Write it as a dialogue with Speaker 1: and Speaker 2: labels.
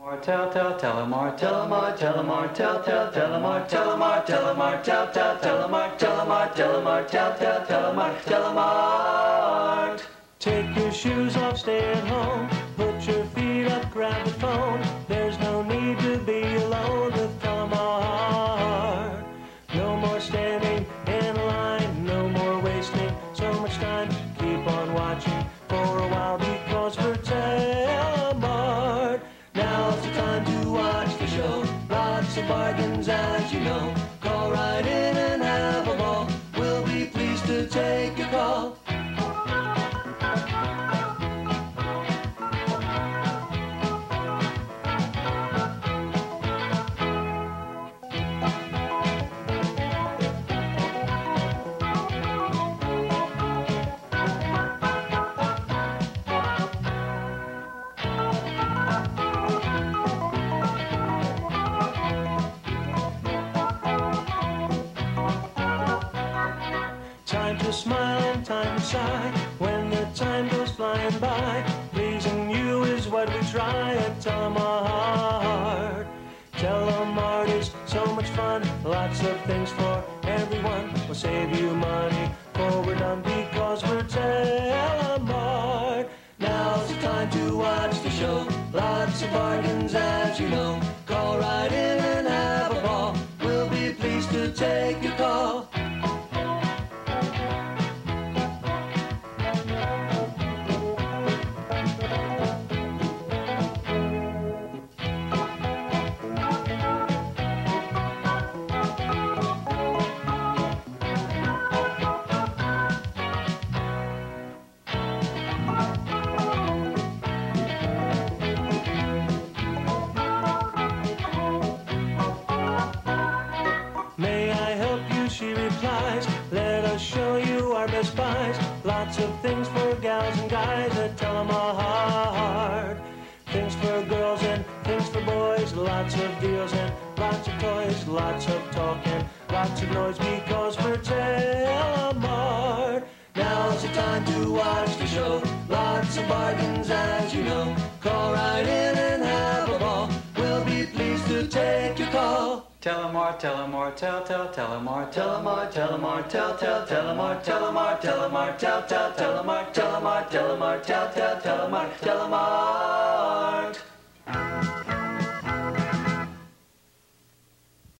Speaker 1: Telemar, Telemar, Telemar, Telemar, Telemar, Telemar, Telemar, Telemar, Telemar, Telemar, Telemar.
Speaker 2: Take your shoes off, stay at home. Put your feet up, grab the phone. There's no need to be alone with Telemar. No more standing in line, no more wasting so much time. Keep on watching for a while because we're Telemar. Now's the time to watch the show. Lots of bargains, as you know. Call right in and have a ball. We'll be pleased to take your call. Time to smile and time to sigh when the time goes flying by. Pleasing you is what we try at Telemart. Telemart is so much fun, lots of things for everyone. We'll save you money for we're done because we're Telemart. Now's the time to watch the show. Lots of bargains, as you know. Call right in and have a ball. We'll be pleased to take your call. May I help you, she replies. Let us show you our best buys. Lots of things for gals and guys at Telemart. Things for girls and things for boys. Lots of deals and lots of toys. Lots of talk and lots of noise because we're Telemart. Now's the time to watch the show. Lots of bargains, as you know. Call right in and have a ball. We'll be pleased to take your call.
Speaker 1: Telemar, Telemar, Telemar, Telemar, Telemar, Telemar, Telemar, Telemar, Telemar, Telemar, Telemar, Telemar, Telemar, Telemar, Telemar.